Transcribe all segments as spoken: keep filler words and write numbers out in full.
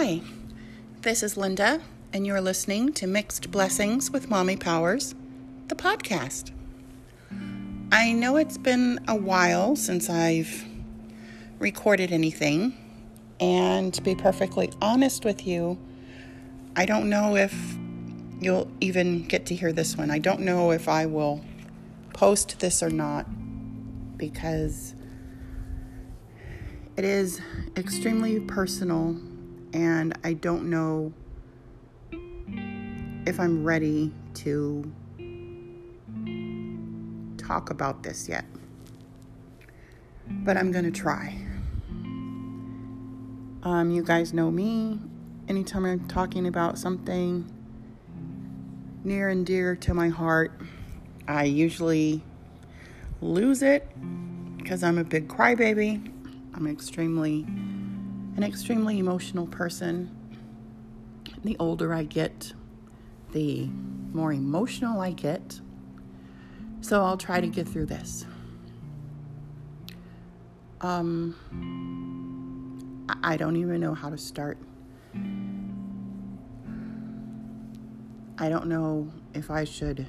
Hi, this is Linda, and you're listening to Mixed Blessings with Mommy Powers, the podcast. I know it's been a while since I've recorded anything, and to be perfectly honest with you, I don't know if you'll even get to hear this one. I don't know if I will post this or not, because it is extremely personal, and I don't know if I'm ready to talk about this yet. But I'm going to try. Um, you guys know me. Anytime I'm talking about something near and dear to my heart, I usually lose it because I'm a big crybaby. I'm extremely, an extremely emotional person. The older I get, the more emotional I get. So I'll try to get through this. Um, I don't even know how to start. I don't know if I should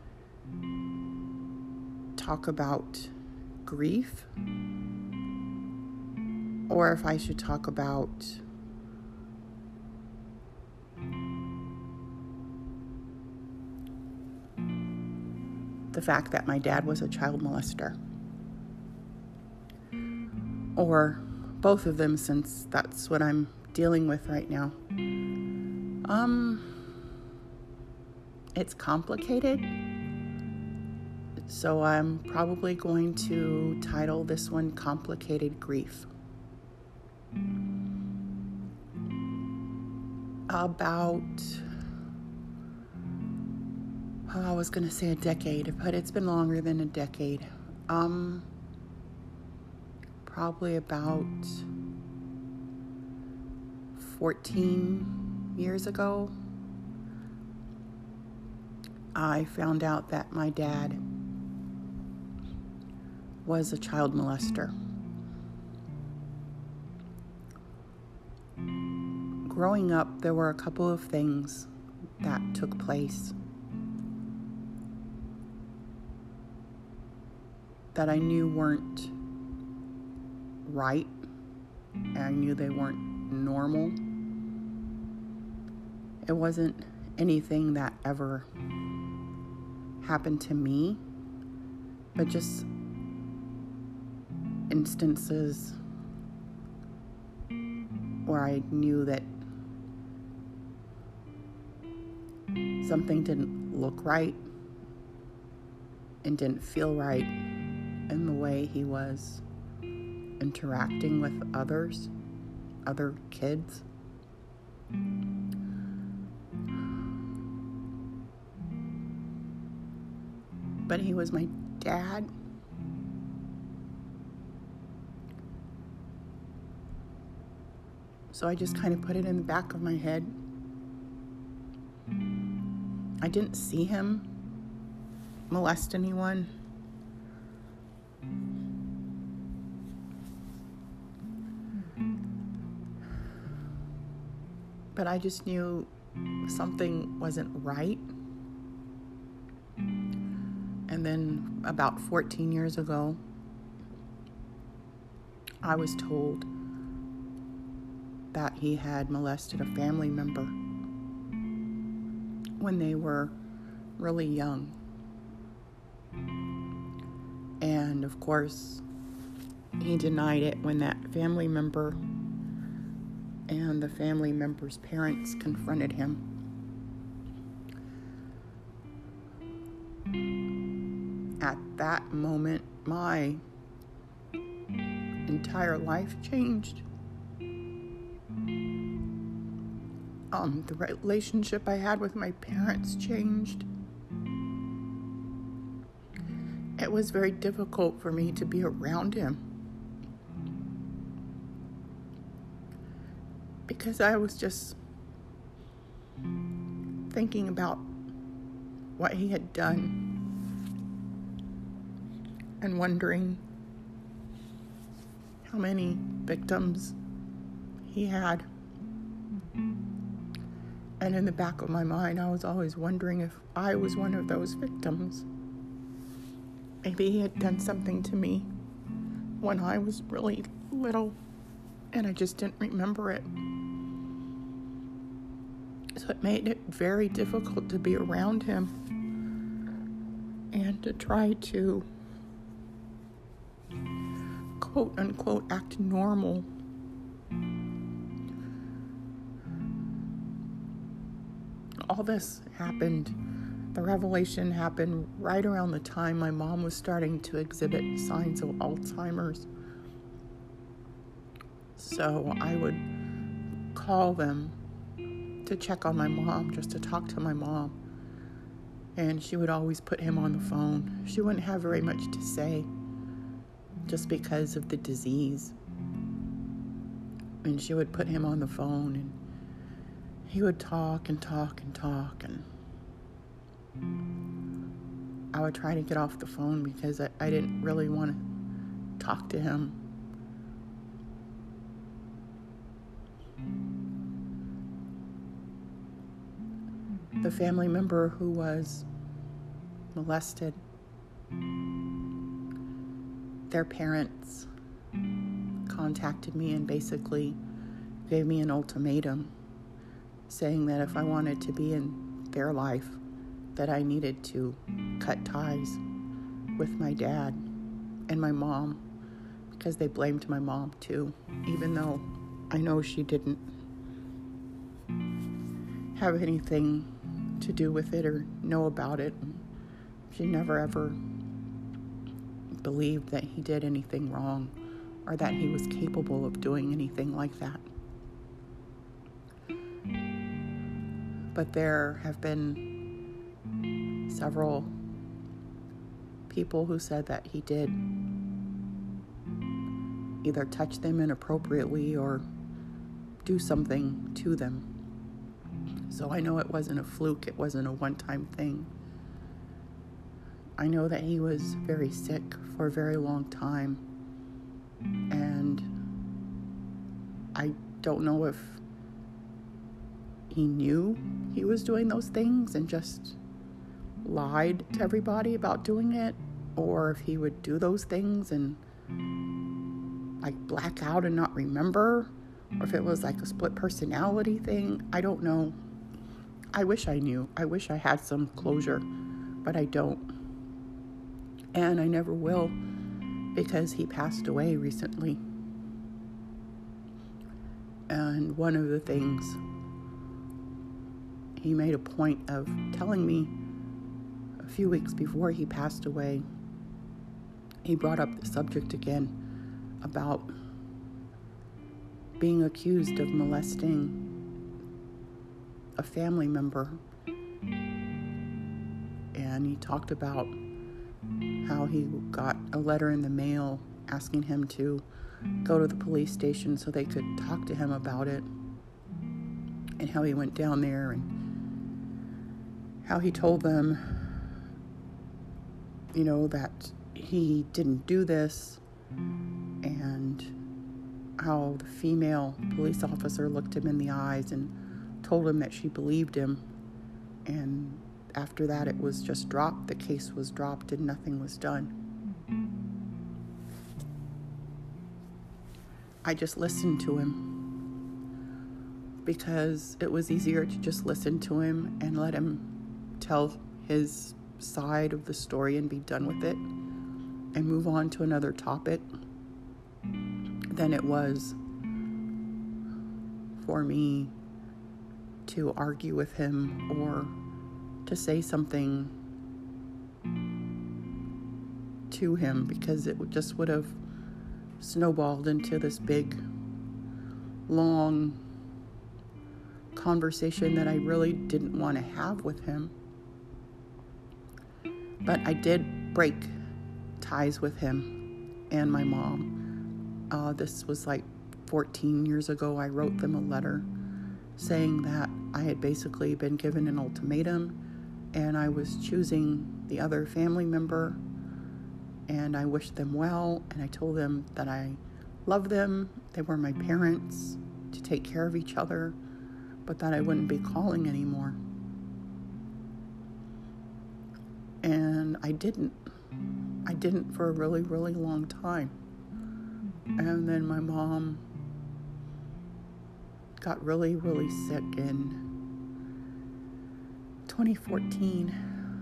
talk about grief, or if I should talk about the fact that my dad was a child molester. Or both of them, since that's what I'm dealing with right now. Um, it's complicated. So I'm probably going to title this one Complicated Grief. About, oh, I was going to say a decade, but it's been longer than a decade. Um, probably about fourteen years ago, I found out that my dad was a child molester. Growing up, there were a couple of things that took place that I knew weren't right, and I knew they weren't normal. It wasn't anything that ever happened to me, but just instances where I knew that something didn't look right and didn't feel right in the way he was interacting with others, other kids. But he was my dad. So I just kind of put it in the back of my head. I didn't see him molest anyone. But I just knew something wasn't right. And then about fourteen years ago, I was told that he had molested a family member when they were really young. And of course, he denied it when that family member and the family member's parents confronted him. At that moment, my entire life changed. Um, the relationship I had with my parents changed. It was very difficult for me to be around him, because I was just thinking about what he had done and wondering how many victims he had. And in the back of my mind, I was always wondering if I was one of those victims. Maybe he had done something to me when I was really little, and I just didn't remember it. So it made it very difficult to be around him and to try to, quote unquote, act normal. All this happened, the revelation happened right around the time my mom was starting to exhibit signs of Alzheimer's. So I would call them to check on my mom, just to talk to my mom. And she would always put him on the phone. She wouldn't have very much to say, just because of the disease. And she would put him on the phone, and he would talk and talk and talk, and I would try to get off the phone because I, I didn't really want to talk to him. The family member who was molested, their parents contacted me and basically gave me an ultimatum, saying that if I wanted to be in their life, that I needed to cut ties with my dad and my mom, because they blamed my mom too, even though I know she didn't have anything to do with it or know about it. She never ever believed that he did anything wrong or that he was capable of doing anything like that. But there have been several people who said that he did either touch them inappropriately or do something to them. So I know it wasn't a fluke, it wasn't a one-time thing. I know that he was very sick for a very long time, and I don't know if he knew he was doing those things and just lied to everybody about doing it, or if he would do those things and like black out and not remember, or if it was like a split personality thing. I don't know. I wish I knew. I wish I had some closure, but I don't. And I never will, because he passed away recently. And one of the things he made a point of telling me a few weeks before he passed away, he brought up the subject again about being accused of molesting a family member. And he talked about how he got a letter in the mail asking him to go to the police station so they could talk to him about it, and how he went down there and how he told them, you know, that he didn't do this, and how the female police officer looked him in the eyes and told him that she believed him, and after that it was just dropped. The case was dropped and nothing was done. I just listened to him because it was easier to just listen to him and let him tell his side of the story and be done with it and move on to another topic than it was for me to argue with him or to say something to him, because it would just would have snowballed into this big, long conversation that I really didn't want to have with him. But I did break ties with him and my mom. Uh, this was like fourteen years ago. I wrote them a letter saying that I had basically been given an ultimatum and I was choosing the other family member, and I wished them well, and I told them that I loved them. They were my parents, to take care of each other, but that I wouldn't be calling anymore. And I didn't. I didn't for a really, really long time. And then my mom got really, really sick in twenty fourteen.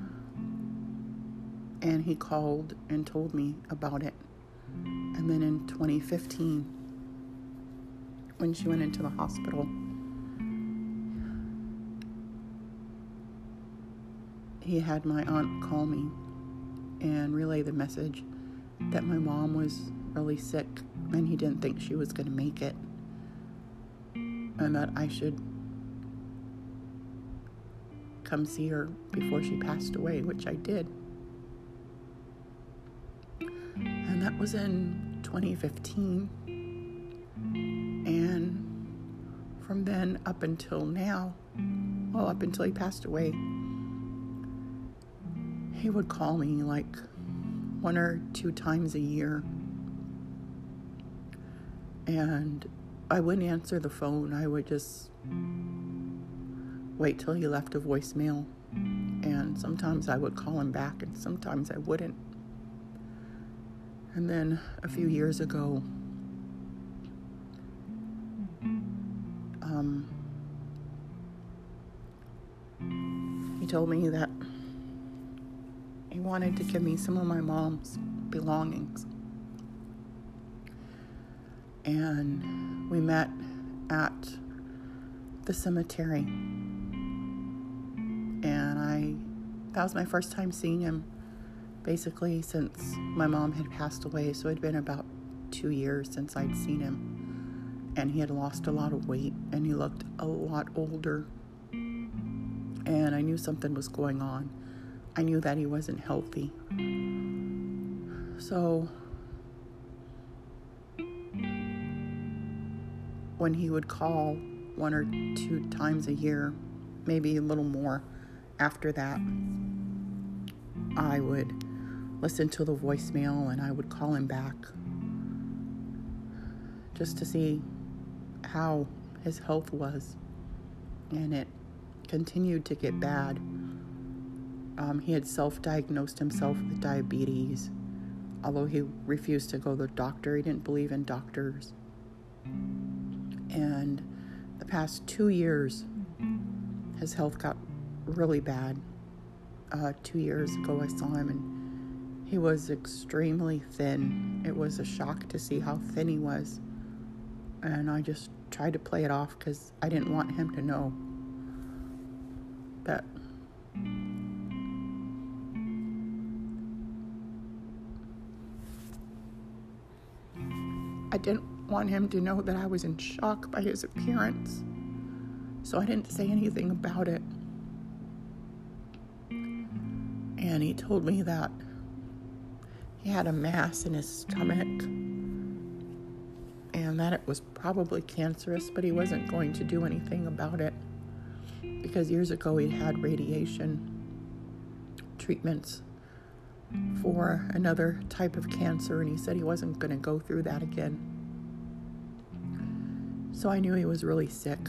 And he called and told me about it. And then in twenty fifteen, when she went into the hospital, he had my aunt call me and relay the message that my mom was really sick and he didn't think she was going to make it, and that I should come see her before she passed away, which I did. And that was in twenty fifteen. And from then up until now, well, up until he passed away, he would call me like one or two times a year. And I wouldn't answer the phone. I would just wait till he left a voicemail. And sometimes I would call him back and sometimes I wouldn't. And then a few years ago, um, he told me that he wanted to give me some of my mom's belongings. And we met at the cemetery. And I, that was my first time seeing him, basically since my mom had passed away. So it had been about two years since I'd seen him. And he had lost a lot of weight and he looked a lot older. And I knew something was going on. I knew that he wasn't healthy. So when he would call one or two times a year, maybe a little more after that, I would listen to the voicemail and I would call him back just to see how his health was. And it continued to get bad. Um, he had self-diagnosed himself with diabetes, although he refused to go to the doctor. He didn't believe in doctors. And the past two years, his health got really bad. Uh, two years ago, I saw him, and he was extremely thin. It was a shock to see how thin he was. And I just tried to play it off because I didn't want him to know that I didn't want him to know that I was in shock by his appearance. So I didn't say anything about it. And he told me that he had a mass in his stomach and that it was probably cancerous, but he wasn't going to do anything about it because years ago he had radiation treatments for another type of cancer, and he said he wasn't going to go through that again. So I knew he was really sick.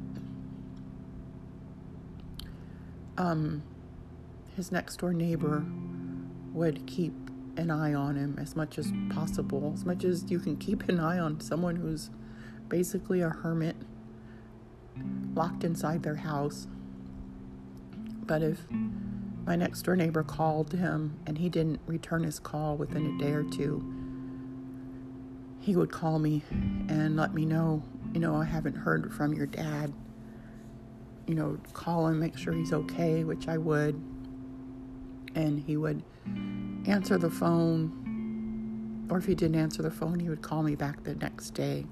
Um, his next door neighbor would keep an eye on him as much as possible, as much as you can keep an eye on someone who's basically a hermit, locked inside their house. But if my next door neighbor called him and he didn't return his call within a day or two, he would call me and let me know, you know, I haven't heard from your dad. You know, call him, make sure he's okay, which I would. And he would answer the phone, or if he didn't answer the phone, he would call me back the next day.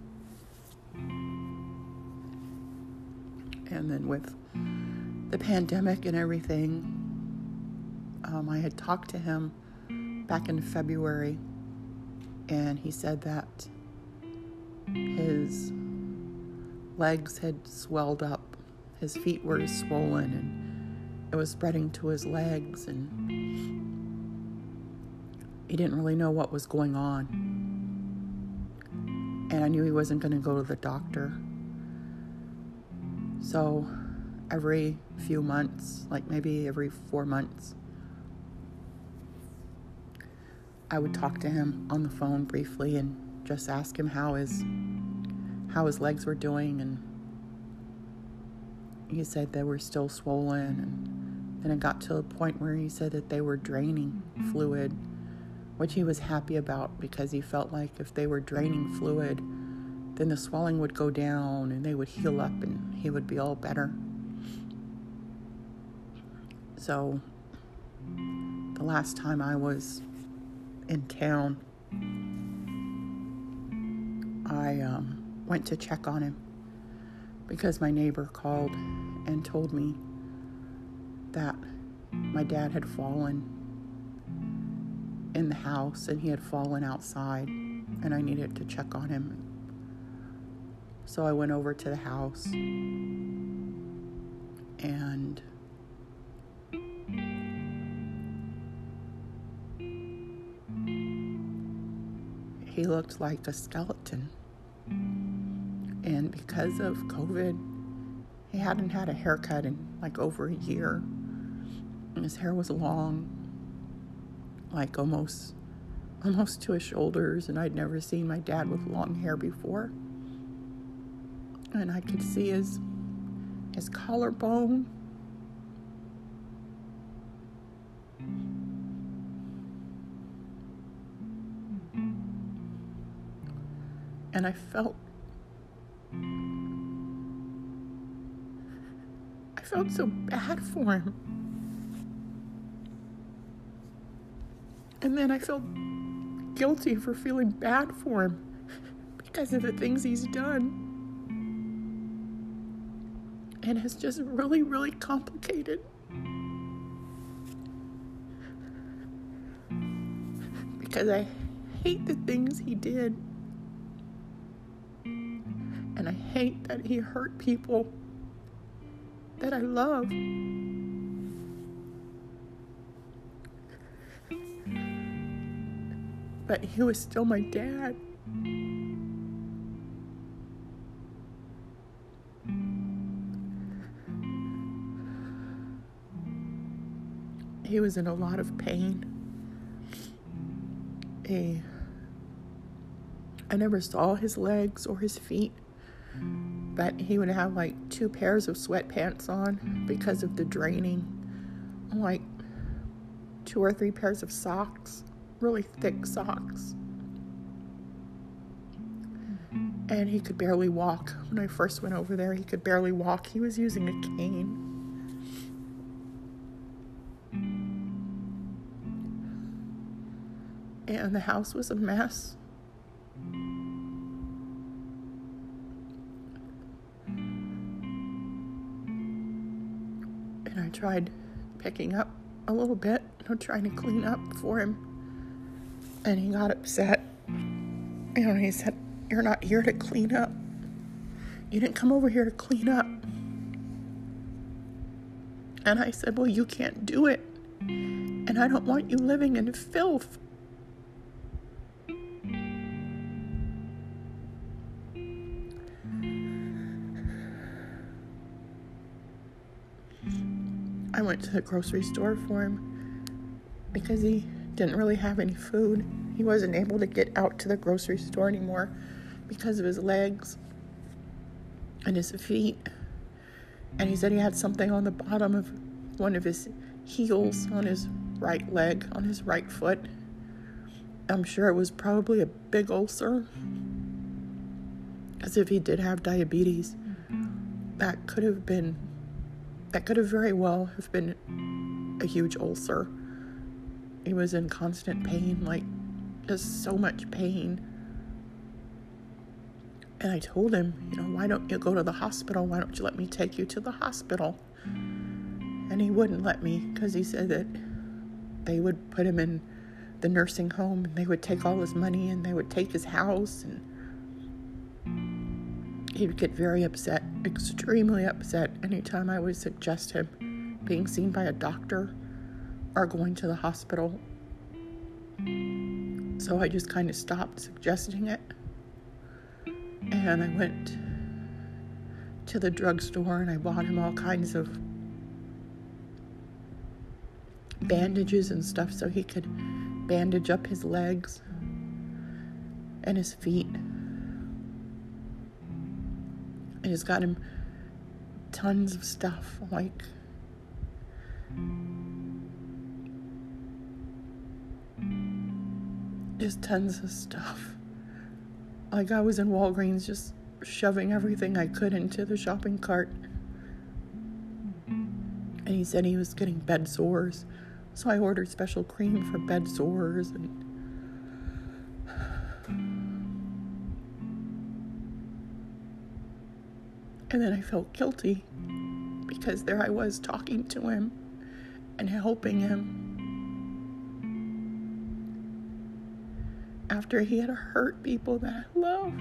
And then with the pandemic and everything, um, I had talked to him back in February, and he said that his legs had swelled up. His feet were swollen, and it was spreading to his legs, and he didn't really know what was going on. And I knew he wasn't going to go to the doctor. So every few months, like maybe every four months, I would talk to him on the phone briefly and just ask him how his how his legs were doing, and he said they were still swollen, and then it got to a point where he said that they were draining fluid, which he was happy about because he felt like if they were draining fluid, then the swelling would go down and they would heal up and he would be all better. So the last time I was in town, I um, went to check on him because my neighbor called and told me that my dad had fallen in the house and he had fallen outside and I needed to check on him. So I went over to the house and he looked like a skeleton. And because of COVID, he hadn't had a haircut in like over a year. And his hair was long, like almost almost to his shoulders, and I'd never seen my dad with long hair before. And I could see his his collarbone. And I felt I felt so bad for him. And then I felt guilty for feeling bad for him because of the things he's done. And it's just really, really complicated. Because I hate the things he did. And I hate that he hurt people that I love. But he was still my dad. He was in a lot of pain. He, I never saw his legs or his feet, but he would have like two pairs of sweatpants on because of the draining, like two or three pairs of socks, really thick socks. And he could barely walk. When I first went over there, he could barely walk. He was using a cane. And the house was a mess. And I tried picking up a little bit, you know, trying to clean up for him. And he got upset. You know, he said, "You're not here to clean up. You didn't come over here to clean up." And I said, "Well, you can't do it. And I don't want you living in filth." I went to the grocery store for him because he didn't really have any food. He wasn't able to get out to the grocery store anymore because of his legs and his feet. And he said he had something on the bottom of one of his heels on his right leg, on his right foot. I'm sure it was probably a big ulcer, as if he did have diabetes. That could have been That could have very well have been a huge ulcer. He was in constant pain, like just so much pain. And I told him, you know, why don't you go to the hospital? Why don't you let me take you to the hospital? And he wouldn't let me because he said that they would put him in the nursing home and they would take all his money and they would take his house, and he would get very upset, extremely upset, anytime I would suggest him being seen by a doctor or going to the hospital. So I just kind of stopped suggesting it. And I went to the drugstore and I bought him all kinds of bandages and stuff so he could bandage up his legs and his feet. I just got him tons of stuff, like just tons of stuff. Like I was in Walgreens just shoving everything I could into the shopping cart. And he said he was getting bed sores. So I ordered special cream for bed sores. And and then I felt guilty because there I was talking to him and helping him after he had hurt people that I love.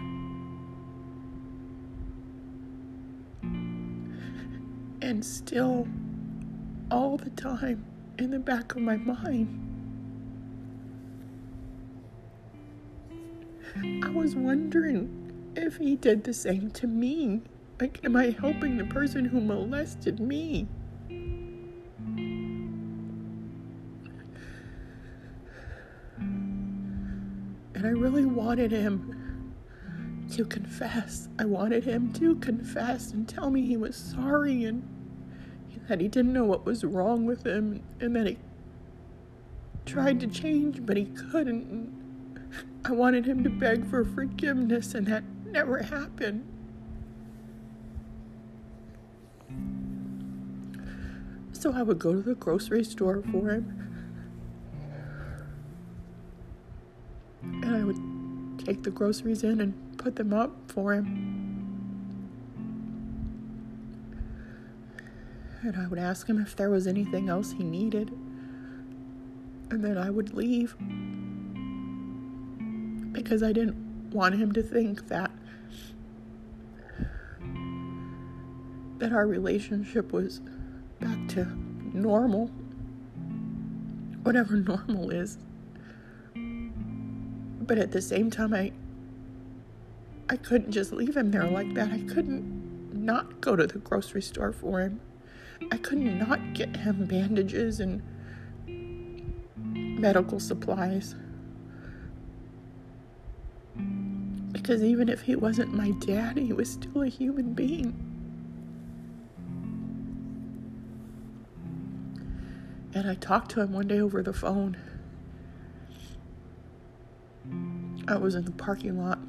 And still, all the time, in the back of my mind, I was wondering if he did the same to me. Like, am I helping the person who molested me? And I really wanted him to confess. I wanted him to confess and tell me he was sorry and that he didn't know what was wrong with him and that he tried to change, but he couldn't. I wanted him to beg for forgiveness, and that never happened. So I would go to the grocery store for him, and I would take the groceries in and put them up for him. And I would ask him if there was anything else he needed. And then I would leave. Because I didn't want him to think that that our relationship was back to normal. Whatever normal is. But at the same time, I I couldn't just leave him there like that. I couldn't not go to the grocery store for him. I could not get him bandages and medical supplies. Because even if he wasn't my dad, he was still a human being. And I talked to him one day over the phone. I was in the parking lot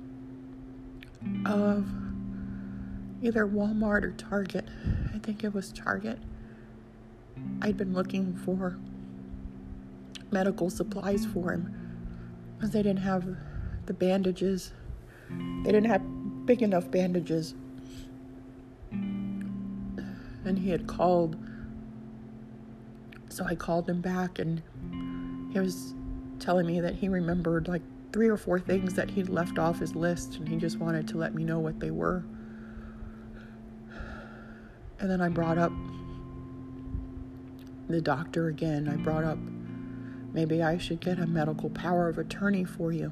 of either Walmart or Target. I think it was Target. I'd been looking for medical supplies for him because they didn't have the bandages. They didn't have big enough bandages. And he had called. So I called him back, and he was telling me that he remembered like three or four things that he'd left off his list, and he just wanted to let me know what they were. And then I brought up the doctor again. I brought up, maybe I should get a medical power of attorney for you.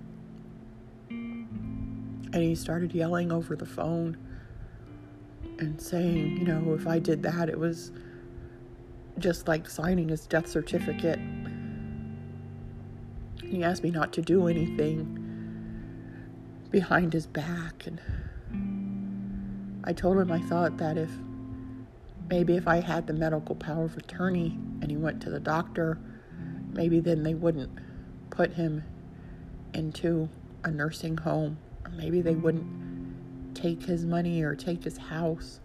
And he started yelling over the phone and saying, you know, if I did that, it was just like signing his death certificate. And he asked me not to do anything behind his back. And I told him I thought that if maybe if I had the medical power of attorney and he went to the doctor, maybe then they wouldn't put him into a nursing home. Or maybe they wouldn't take his money or take his house.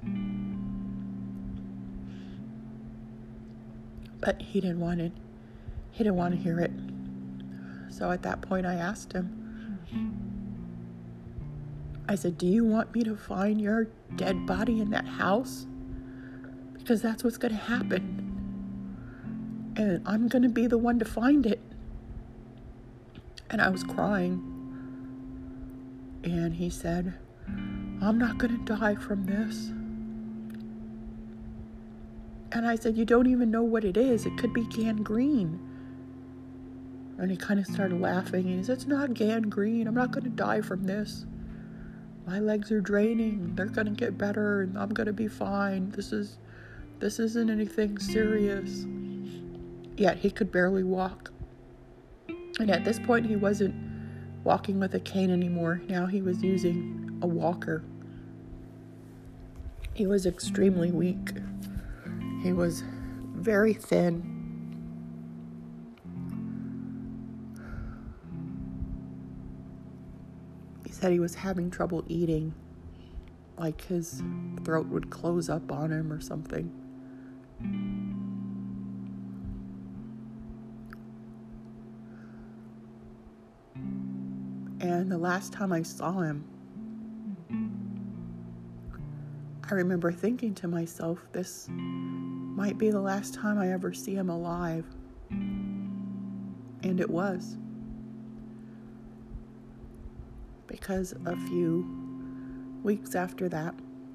But he didn't want it. He didn't want to hear it. So at that point I asked him, I said, do you want me to find your dead body in that house? Because that's what's going to happen. And I'm going to be the one to find it. And I was crying. And he said, I'm not going to die from this. And I said, you don't even know what it is. It could be gangrene. And he kind of started laughing. And he said, it's not gangrene. I'm not going to die from this. my legs are draining. They're going to get better and I'm going to be fine. This is, this isn't anything serious. Yet he could barely walk. And at this point, he wasn't walking with a cane anymore. Now he was using a walker. He was extremely weak. He was very thin. He said he was having trouble eating, like his throat would close up on him or something. And the last time I saw him, I remember thinking to myself, this might be the last time I ever see him alive. And it was. Because a few weeks after that,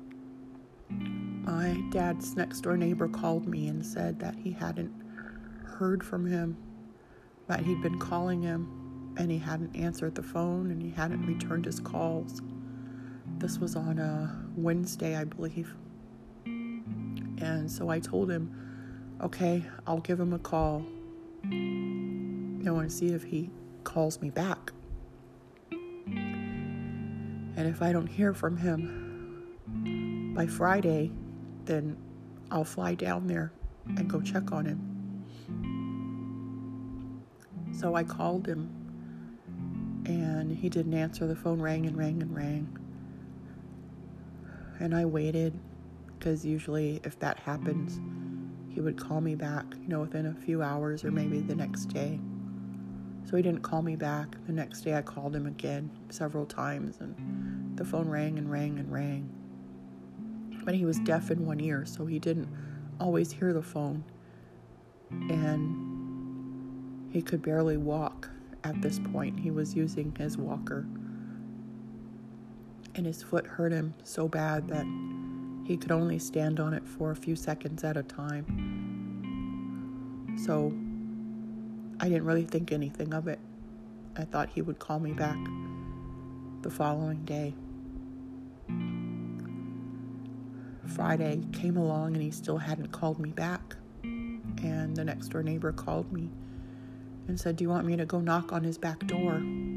my dad's next door neighbor called me and said that he hadn't heard from him, that he'd been calling him and he hadn't answered the phone and he hadn't returned his calls. This was on a Wednesday, I believe. And so I told him, okay, I'll give him a call. I want to see if he calls me back. And if I don't hear from him by Friday, then I'll fly down there and go check on him. So I called him, and he didn't answer. The phone rang and rang and rang. And I waited, because usually if that happens, he would call me back, you know, within a few hours or maybe the next day. So he didn't call me back. The next day I called him again several times, and the phone rang and rang and rang. But he was deaf in one ear, so he didn't always hear the phone. And he could barely walk at this point. He was using his walker. And his foot hurt him so bad that he could only stand on it for a few seconds at a time. So I didn't really think anything of it. I thought he would call me back the following day. Friday came along and he still hadn't called me back. And the next door neighbor called me and said, do you want me to go knock on his back door?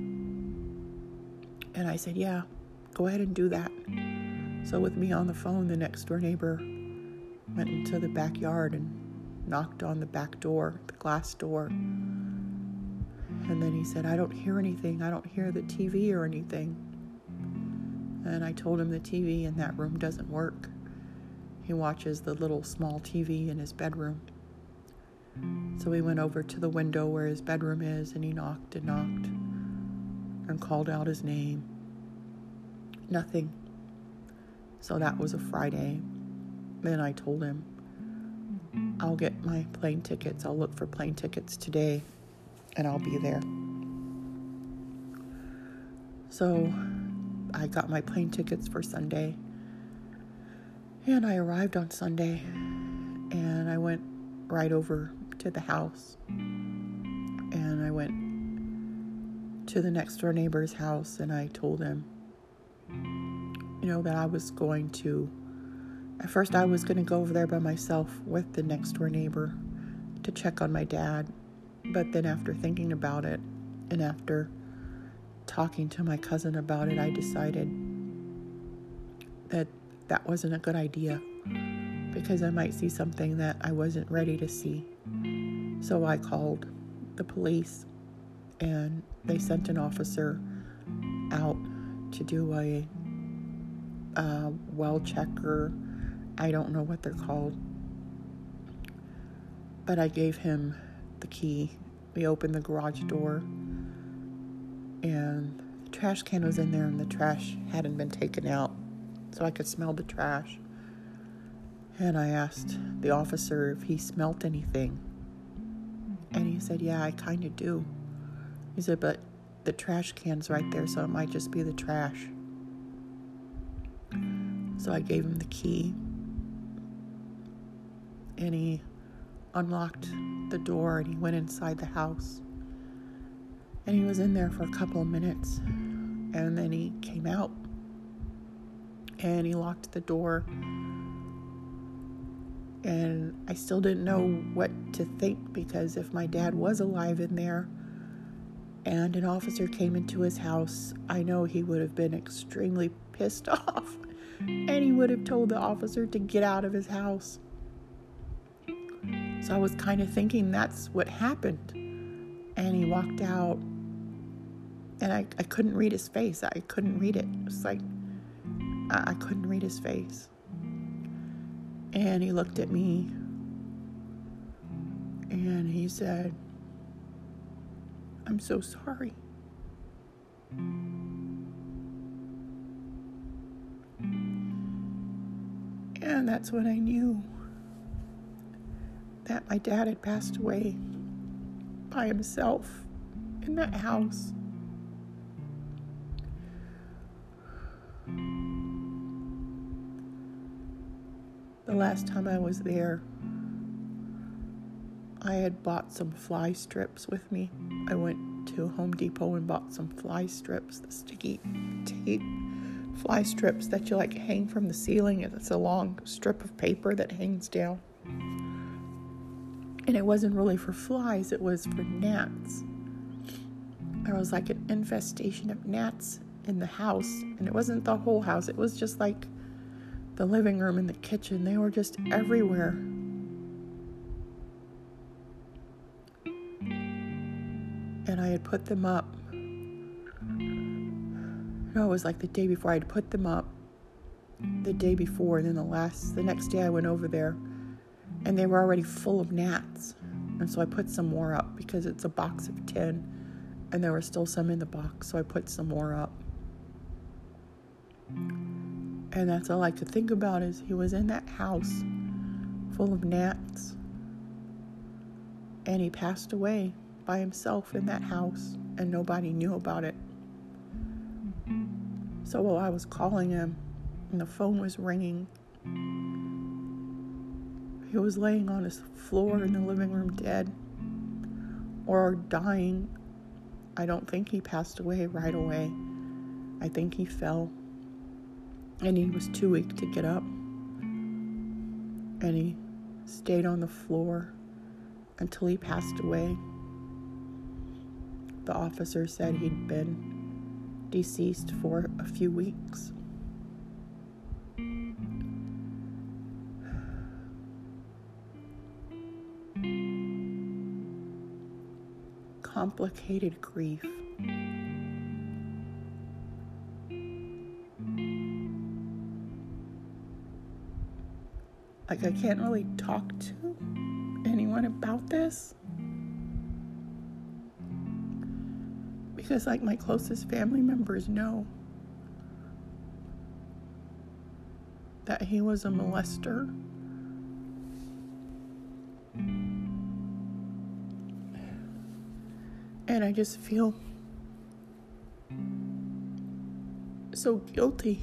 And I said, yeah, go ahead and do that. So with me on the phone, the next door neighbor went into the backyard and knocked on the back door, the glass door. And then he said, I don't hear anything. I don't hear the T V or anything. And I told him the T V in that room doesn't work. He watches the little small T V in his bedroom. So we went over to the window where his bedroom is, and he knocked and knocked and called out his name. Nothing. So that was a Friday. Then I told him, I'll get my plane tickets. I'll look for plane tickets today, and I'll be there. So I got my plane tickets for Sunday, and I arrived on Sunday, and I went right over to the house, and I went to the next door neighbor's house, and I told him, you know, that I was going to, at first I was going to go over there by myself with the next door neighbor to check on my dad. But then after thinking about it, and after talking to my cousin about it, I decided that that wasn't a good idea, because I might see something that I wasn't ready to see. So I called the police, and they sent an officer out to do a uh, well checker. I don't know what they're called. But I gave him the key. We opened the garage door, and the trash can was in there, and the trash hadn't been taken out, so I could smell the trash. And I asked the officer if he smelt anything, and he said, yeah, I kind of do. He said, but the trash can's right there, so it might just be the trash. So I gave him the key, and he unlocked the door, and he went inside the house, and he was in there for a couple of minutes, and then he came out, and he locked the door. And I still didn't know what to think, because if my dad was alive in there and an officer came into his house, I know he would have been extremely pissed off, and he would have told the officer to get out of his house. So I was kind of thinking that's what happened. And he walked out, and I, I couldn't read his face. I couldn't read it. It was like, I, I couldn't read his face. And he looked at me, and he said, "I'm so sorry." And that's when I knew that my dad had passed away by himself in that house. The last time I was there, I had bought some fly strips with me. I went to Home Depot and bought some fly strips, the sticky tape fly strips that you like hang from the ceiling. It's a long strip of paper that hangs down. And it wasn't really for flies, it was for gnats. There was like an infestation of gnats in the house, and it wasn't the whole house, it was just like the living room and the kitchen. They were just everywhere. And I had put them up. No, it was like the day before. I had put them up the day before, and then the last, the next day I went over there, and they were already full of gnats. And so I put some more up, because it's a box of ten, and there were still some in the box, so I put some more up. And that's all I could think about, is he was in that house full of gnats, and he passed away by himself in that house, and nobody knew about it. So while I was calling him and the phone was ringing, he was laying on his floor in the living room dead or dying. I don't think he passed away right away. I think he fell, and he was too weak to get up, and he stayed on the floor until he passed away. The officer said he'd been deceased for a few weeks. Complicated grief. Like, I can't really talk to anyone about this, because like my closest family members know that he was a molester. And I just feel so guilty.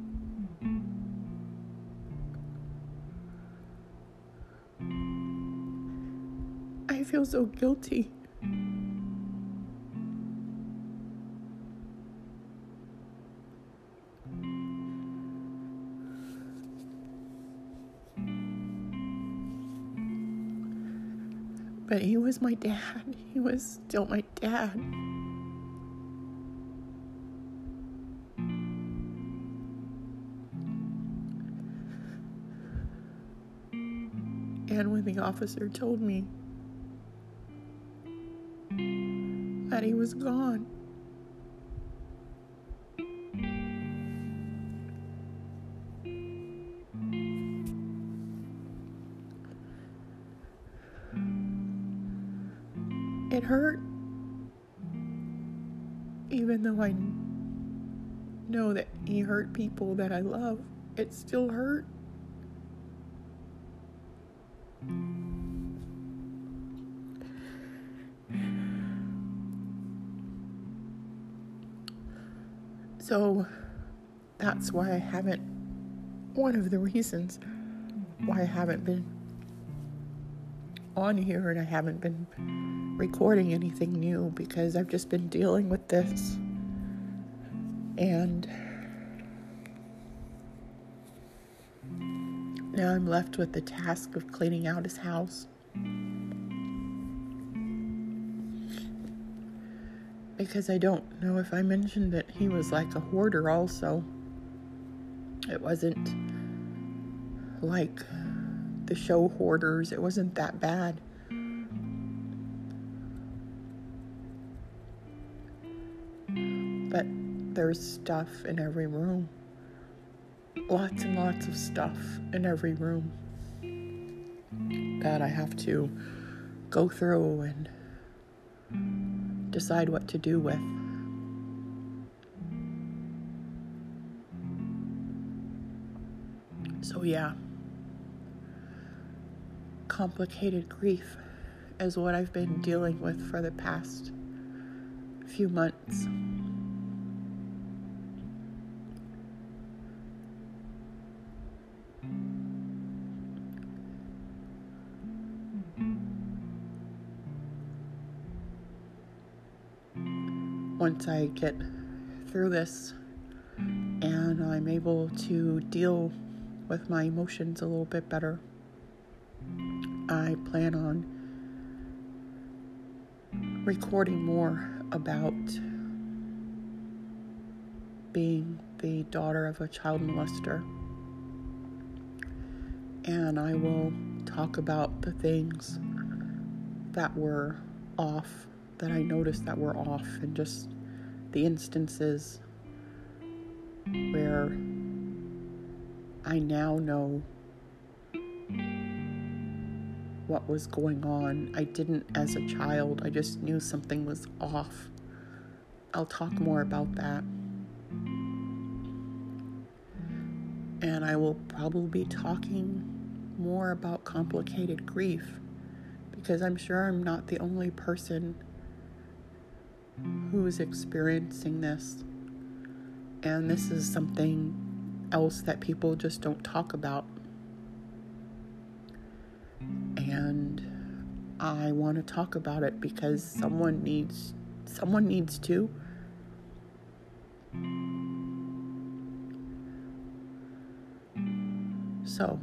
I feel so guilty. But he was my dad. He was still my dad. And when the officer told me that he was gone, it hurt. Even though I know that he hurt people that I love, it still hurt. So that's why I haven't, one of the reasons why I haven't been on here and I haven't been recording anything new, because I've just been dealing with this. And Now I'm left with the task of cleaning out his house. Because I don't know if I mentioned that he was like a hoarder also. It wasn't like the show Hoarders. It wasn't that bad. But there's stuff in every room. Lots and lots of stuff in every room that I have to go through and decide what to do with. So yeah, complicated grief is what I've been dealing with for the past few months. Once I get through this and I'm able to deal with my emotions a little bit better, I plan on recording more about being the daughter of a child molester. And I will talk about the things that were off, that I noticed that were off, and just the instances where I now know what was going on. I didn't as a child. I just knew something was off. I'll talk more about that. And I will probably be talking more about complicated grief, because I'm sure I'm not the only person who is experiencing this. And this is something else that people just don't talk about. And I want to talk about it because someone needs someone needs to. So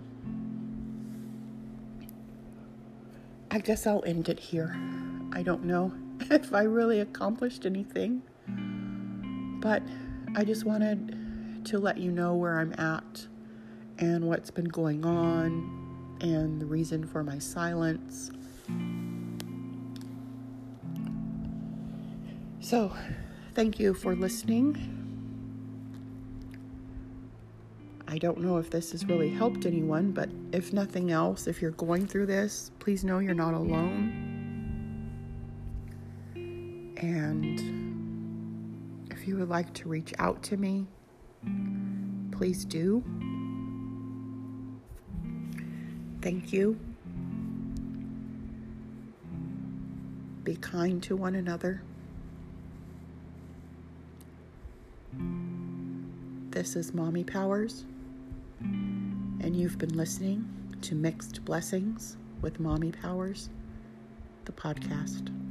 I guess I'll end it here. I don't know if I really accomplished anything, but I just wanted to let you know where I'm at and what's been going on and the reason for my silence. So, thank you for listening. I don't know if this has really helped anyone, but if nothing else, if you're going through this, please know you're not alone. And if you would like to reach out to me, please do. Thank you. Be kind to one another. This is Mommy Powers, and you've been listening to Mixed Blessings with Mommy Powers, the podcast.